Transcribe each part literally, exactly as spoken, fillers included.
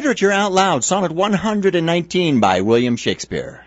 Literature Out Loud, Sonnet one hundred nineteen by William Shakespeare.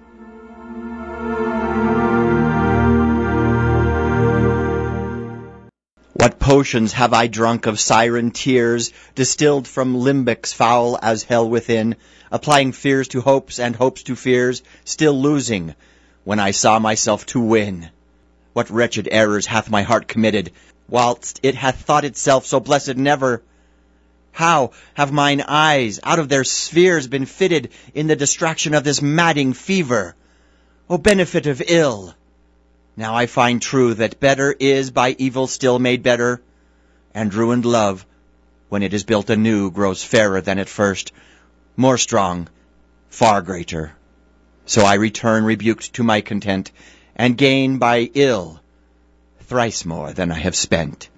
What potions have I drunk of siren tears, distilled from limbex foul as hell within, applying fears to hopes and hopes to fears, still losing, when I saw myself to win. What wretched errors hath my heart committed, whilst it hath thought itself so blessed never? How have mine eyes out of their spheres been fitted in the distraction of this madding fever? O benefit of ill! Now I find true that better is by evil still made better, and ruined love, when it is built anew, grows fairer than at first, more strong, far greater. So I return rebuked to my content, and gain by ill thrice more than I have spent.